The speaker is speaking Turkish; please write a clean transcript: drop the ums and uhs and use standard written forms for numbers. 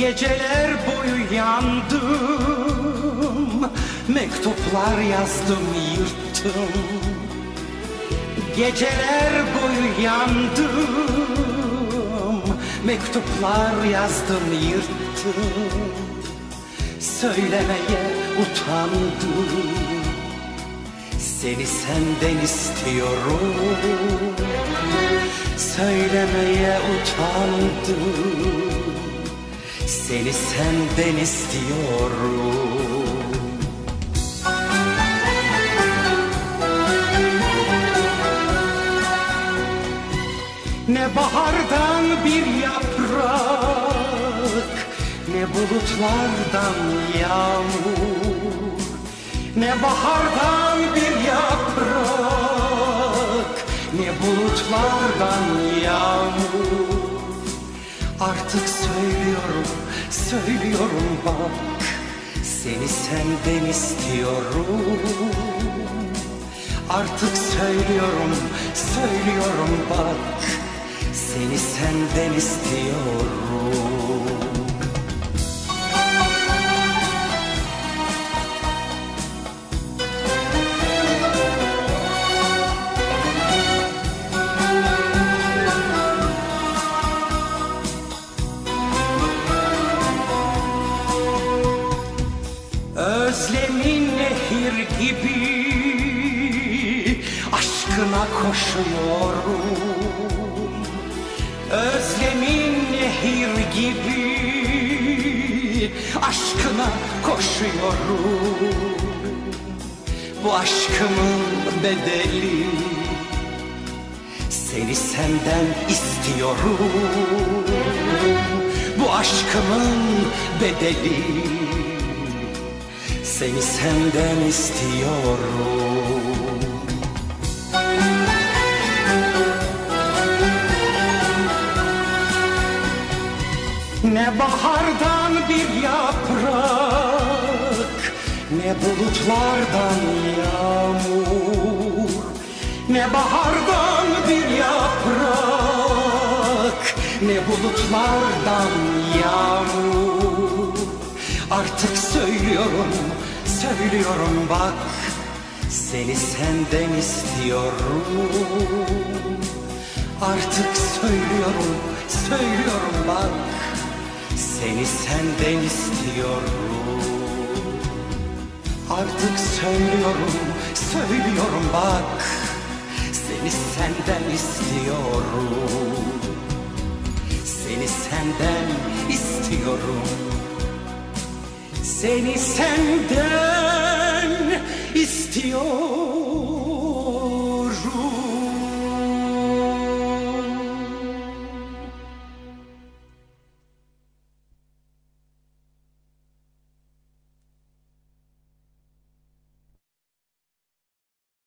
Geceler boyu yandım, mektuplar yazdım yırttım. Geceler boyu yandım, mektuplar yazdım yırttım. Söylemeye utandım, seni senden istiyorum. Söylemeye utandım, seni senden istiyorum. Ne bahardan bir yaprak, ne bulutlardan yağmur. Ne bahardan bir yaprak, ne bulutlardan yağmur. Artık söylüyorum bak, seni senden istiyorum. Artık söylüyorum bak, seni senden istiyorum. Özlemin nehir gibi aşkına koşuyorum. Özlemin nehir gibi aşkına koşuyorum. Bu aşkımın bedeli, seni senden istiyorum. Bu aşkımın bedeli, seni senden istiyorum. Ne bahardan bir yaprak, ne bulutlardan yağmur. Ne bahardan bir yaprak, ne bulutlardan yağmur. Artık söylüyorum bak, seni senden istiyorum. Artık söylüyorum bak, seni senden istiyorum. Artık söylüyorum bak, seni senden istiyorum. Seni senden istiyorum. Seni senden istiyorum.